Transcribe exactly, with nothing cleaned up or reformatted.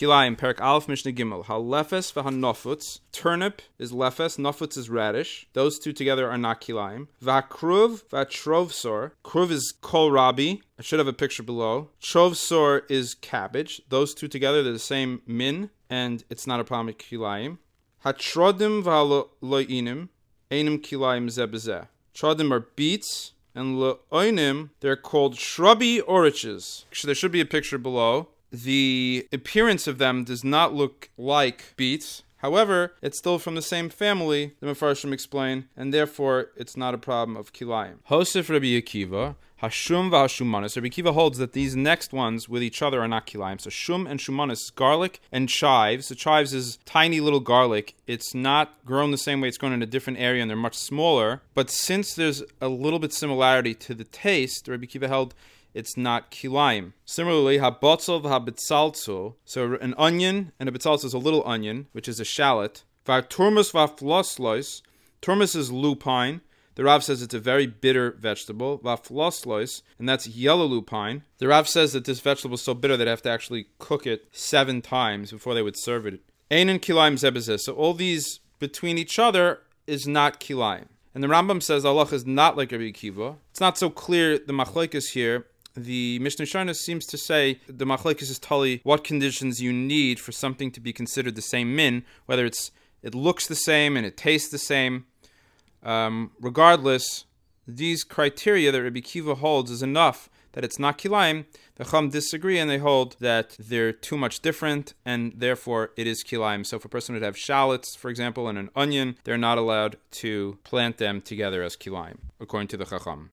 Kilayim, Perak Aleph, Mishnah Gimel. Ha-lefes v'ha-nofutz. Turnip is lefes, nofutz is radish. Those two together are not kilayim. Va-kruv va-trovsor. Kruv is kohlrabi. I should have a picture below. Trovsor is cabbage. Those two together, they're the same min, and it's not a problem with kilayim. Ha-trodim va-lo'inim. Einim kilayim zebezeh. Trodim are beets, and lo'inim, they're called shrubby oriches. Actually, there should be a picture below. The appearance of them does not look like beets. However, it's still from the same family, the Mefarshim explain, and therefore it's not a problem of kilayim. Hosef Rabbi Akiva, Hashum v'Hashumanis. Rabbi Akiva holds that these next ones with each other are not kilayim. So shum and shumanis is garlic and chives. So chives is tiny little garlic. It's not grown the same way. It's grown in a different area and they're much smaller. But since there's a little bit similarity to the taste, Rabbi Akiva held it's not kilayim. Similarly, ha-botzel v'ha-betzalzel. So an onion and a betzalzel is a little onion, which is a shallot. Va-turmus va-floslois. Turmus is lupine. The Rav says it's a very bitter vegetable. Va-floslois, and that's yellow lupine. The Rav says that this vegetable is so bitter that they have to actually cook it seven times before they would serve it. Einen kilayim zebezeh. So all these between each other is not kilayim. And the Rambam says Allah is not like Rabbi Akiva. It's not so clear the machlokes here. The Mishnah Shana seems to say the machlokes is tali what conditions you need for something to be considered the same min, whether it's it looks the same and it tastes the same. Um, regardless, these criteria that Rabbi Akiva holds is enough that it's not kilayim. The Chum disagree and they hold that they're too much different and therefore it is kilayim. So if a person would have shallots, for example, and an onion, they're not allowed to plant them together as kilayim, according to the Chacham.